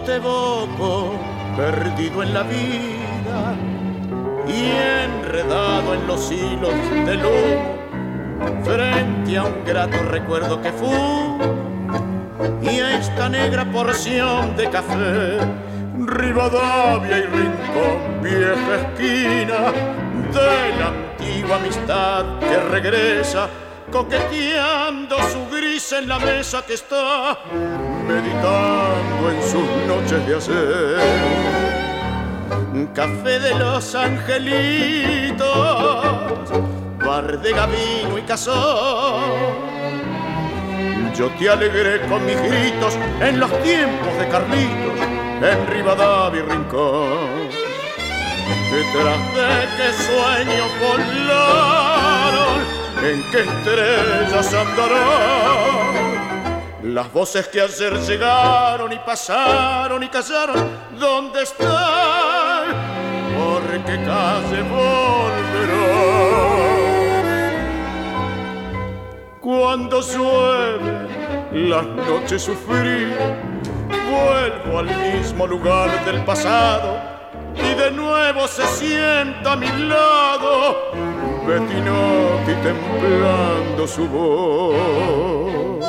te evoco, perdido en la vida y enredado en los hilos de luz, frente a un grato recuerdo que fue y a esta negra porción de café, Rivadavia y Rincón, vieja esquina de la antigua amistad que regresa, coqueteando su gris en la mesa que está meditando en sus noches de hacer. Café de los angelitos, bar de Gavino y Cazón. Yo te alegré con mis gritos en los tiempos de Carlitos, en Rivadavia y Rincón. Detrás de qué sueños volaron, en qué estrellas andarán las voces que ayer llegaron y pasaron y callaron. ¿Dónde están? ¿Por qué calle volverán? Cuando llueve las noches sufrí, vuelvo al mismo lugar del pasado y de nuevo se sienta a mi lado Bettinotti templando su voz.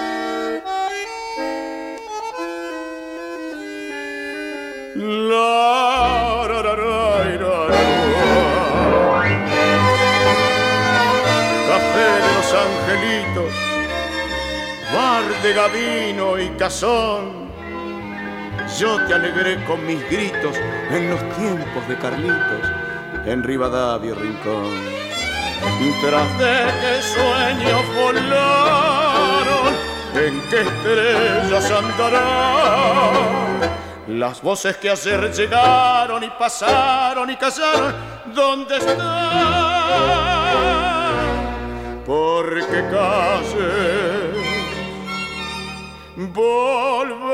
Café de los angelitos, bar de Gavino y Cazón. Yo te alegré con mis gritos en los tiempos de Carlitos, en Rivadavia y Rincón. Tras de qué sueños volaron, en qué estrellas andarán las voces que ayer llegaron y pasaron y callaron. ¿Dónde están? ¿Por qué calle volverán?